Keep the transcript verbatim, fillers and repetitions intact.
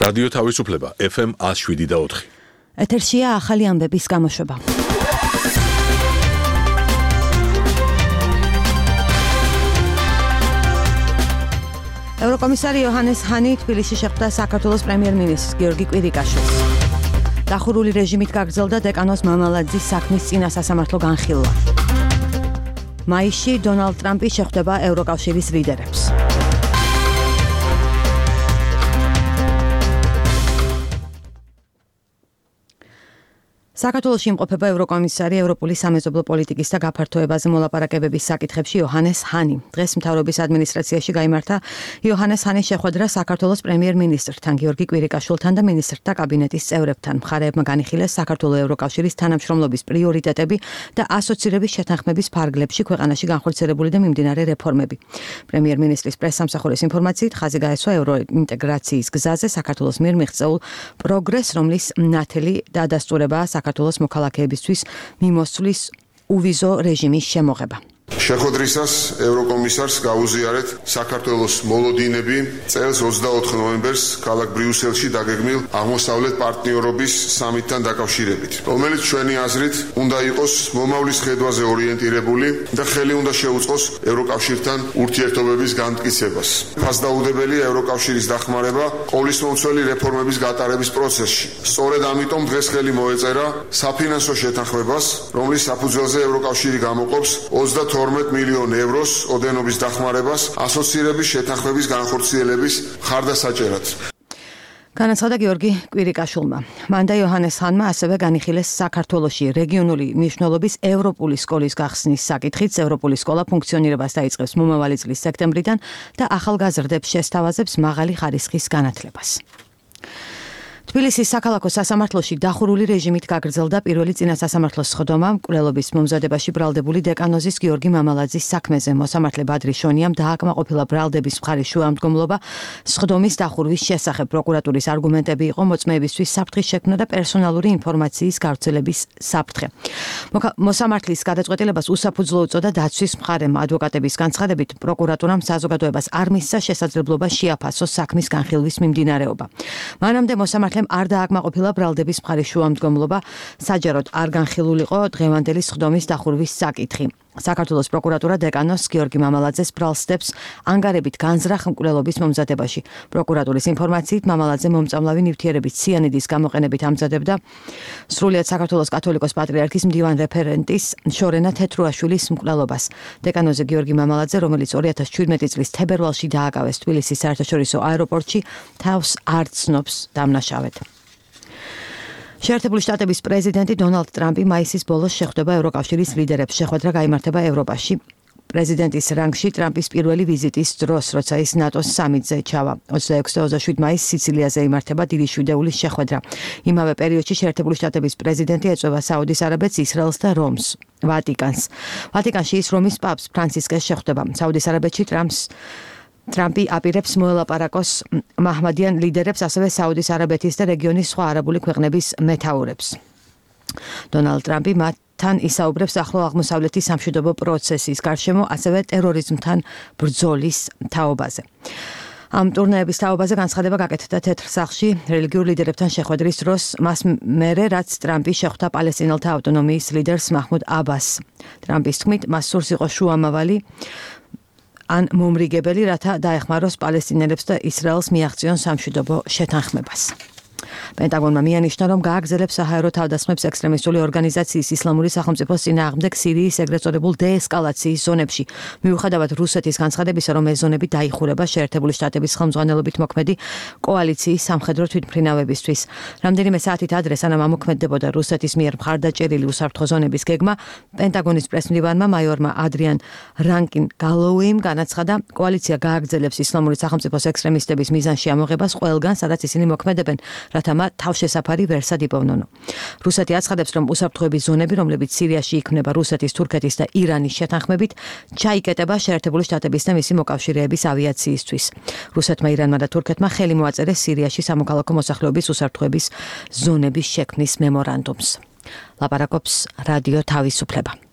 რადიო თავისუფლება ეფ ემ one oh seven და four. ეთერშია ახალი ამბების გამოშვება. ევროკომისარი იოჰანეს ჰანი თბილისში შეხვდა საქართველოს პრემიერ-მინისტრს გიორგი კვირიკაშვილს. დახურული რეჟიმით გაგრძელდა დეკანოს მამალაძის საქმის წინა სასამართლო განხილვა. მაისში დონალდ ტრამპი შეხვდება ევროკავშირის ლიდერებს. საქართველოში იმყოფება ევროკომისარი ევროპული სამეზობლო პოლიტიკის და გაფართოებაზე მოლაპარაკებების საკითხებში იოჰანეს ჰანი. დღეს მთავრობის ადმინისტრაციაში გაიმართა იოჰანეს ჰანის შეხვედრა საქართველოს პრემიერ-მინისტრთან გიორგი კვირიკაშვილთან და მინისტრთა კაბინეტის წევრებთან. მხარეებმა განიხილეს საქართველოს ევროკავშირის თანამშრომლობის პრიორიტეტები და ასოცირების შეთანხმების ფარგლებში ქვეყანაში განხორციელებული და მიმდინარე რეფორმები. პრემიერ-მინისტრის პრესსამსახურის ინფორმაციით ხაზი გაესვა ევროინტეგრაციის გზაზე საქართველოს მიერ მიღწეულ პროგრესს, რომლის ნათელი დადასტურებაა საქართველოს მოქალაქეებისთვის მიმოსვლის უვიზო რეჟიმის შემოღება. შეხვედრისას ევროკომისარს გაუზიარეთ საქართველოს მოლოდინები წელს ოცდაოთხ ნოემბერს ქალაქ ბრიუსელში დაგეგმილ აღმოსავლეთ პარტნიორობის სამიტთან დაკავშირებით, რომელიც ჩვენი აზრით უნდა იყოს მომავლის ხედვაზე ორიენტირებული და ხელი უნდა შეუწყოს ევროკავშირთან ურთიერთობების განმტკიცებას. ფასდაუდებელია ევროკავშირის დახმარება ყოვლისმომცველი რეფორმების გატარების პროცესში. სწორედ ამიტომ დღეს ხელი მოეწერა საფინანსო შეთანხმებას, რომლის საფუძველზე ევროკავშირი გამოყოფს ოცდათორმეტ მილიონ ევროს ოდენობის დახმარებას ასოცირების შეთანხმების განხორციელების მხარდასაჭერად. განაცხადა გიორგი კვირიკაშვილმა. მან და იოჰანეს ჰანმა ასევე განიხილეს საქართველოში რეგიონული მნიშვნელობის ევროპული სკოლის გახსნის საკითხიც. ევროპული სკოლა ფუნქციონირებას დაიწყებს მომავალი წლის სექტემბრიდან და ახალგაზრდებს შესთავაზებს მაღალი ხარისხის განათლებას. თბილისის საქალაქო სასამართლოში დახურული რეჟიმით გაგრძელდა პირველი წინასასამართლოს სხდომა მკვლელობის მომზადებაში ბრალდებული დეკანოზის გიორგი მამალაძის საქმეზე. მოსამართლე ბადრი შონიამ დააკმაყოფილა ბრალდების მხარის შუამდგომლობა სხდომის დახურვის შესახებ. პროკურატურის არგუმენტები იყო მოწმეებისთვის საფრთხის შექმნა და პერსონალური ინფორმაციის გავრცელების საფრთხე. მოსამართლის გადაწყვეტილებას უსაფუძვლო უწოდა დაცვის მხარემ. ადვოკატების განცხადებით პროკურატურამ საზოგადოებას არ მისცა შესაძლებლობა შეაფასოს საქმის განხილვის მიმდინარეობა. მანამდე მოსამართლე არ დააკმაყოფილა ბრალდების მხარის შუამდგომლობა, საჯაროდ არ განხილულიყო დღევანდელი სხდომის დახურვის საკითხი. საქართველოს პროკურატურა დეკანოს გიორგი მამალაძეს ბრალსდებს ანგარებით განზრახ მკვლელობის მომზადებაში. პროკურატურის ინფორმაციით მამალაძე მომწამლავი ნივთიერების ციანიდის გამოყენებით ამზადებდა სრულიად საქართველოს კათოლიკოს პატრიარქის მდივან რეფერენტის შორენა თეთრუაშვილის მკვლელობას. დეკანოზე გიორგი მამალაძე, რომელიც ორი ათას ჩვიდმეტი წლის თებერვალში დააკავეს თბილისის საერთაშორისო აეროპორტში, თავს არ ცნობს დამნაშავედ. შეერთებული შტატების პრეზიდენტი დონალდ ტრამპი მაისის ბოლოს შეხვდება ევროკავშირის ლიდერებს. შეხვედრა გაიმართება ევროპაში. პრეზიდენტის რანგში ტრამპის პირველი ვიზიტის დროს, როცა ის ნატოს სამიტზე ჩავა. ოცდაექვსი და ოცდაშვიდი მაისს სიცილიაზე იმართება დიდი შვიდეულის შეხვედრა. იმავე პერიოდში შეერთებული შტატების პრეზიდენტი ეწვევა საუდის არაბეთს, ისრაელს და რომს, ვატიკანს. ვატიკანში ის რომის პაპს ფრანცისკეს შეხვდება. საუდის არაბეთში ტრამპს ტრამპი აპირებს მოელაპარაკოს მაჰმადიან ლიდერებს, ასევე საუდის არაბეთის და რეგიონის სხვა არაბული ქვეყნების მეთაურებს. დონალდ ტრამპი მათთან ისაუბრებს ახლო აღმოსავლეთის სამშვიდობო პროცესის გარშემო, ასევე ტერორიზმთან ბრძოლის თაობაზე. ამ ტურნეების თაობაზე განცხადება გაკეთდა თეთრ სახლში რელიგიურ ლიდერებთან შეხვედრის დროს, მას მერე რაც ტრამპი შეხვდა პალესტინელთა ავტონომიის ლიდერს მაჰმუდ აბასს. ტრამპის თქმით, მას სურს იყო შუამავალი ან მომრიგებელი, რათა დაეხმაროს პალესტინელებს და ისრაელს მიაღწიონ სამშვიდობო შეთანხმებას. პენტაგონმა მიანიშნა, რომ გააგრძელებს საჰაერო თავდასხმებს ექსტრემისტული ორგანიზაციის ისლამური სახელმწიფოს წინააღმდეგ სირიის ეგრეთ წოდებულ დეესკალაციის ზონებში. მიუხედავად რუსეთის განცხადებისა, რომ ეს ზონები დაიხურება შეერთებული შტატების ხელმძღვანელობით მოქმედი კოალიციის სამხედრო თვითმფრინავებისთვის. რამდენიმე საათით ადრე, სანამ ამოქმედდებოდა რუსეთის მიერ მხარდაჭერილი უსაფრთხო ზონების გეგმა, პენტაგონის პრესმდივანმა მაიორმა ადრიან რანკინ გალოუიმ განაცხადა, კოალიცია გააგრძელებს ისლამური სახელმწიფოს ექსტრემისტების მიზანში ამოღებას ყველგან, სადაც ისინი მოქმედებენ, რათა მათ თავშესაფარი ვერსად იპოვნონ. რუსეთი აცხადებს, რომ უსაფრთხოების ზონები, რომლებიც სირიაში იქმნება რუსეთის, თურქეთის და ირანის შეთანხმებით, ჩაიკეტება შეერთებული შტატების და მისი მოკავშირეების ავიაციისთვის. რუსეთმა, ირანმა და თურქეთმა ხელი მოაწერეს სირიაში სამოქალაქო მოსახლეობის უსაფრთხოების ზონების შექმნის მემორანდუმს. ლაპარაკობს რადიო თავისუფლება.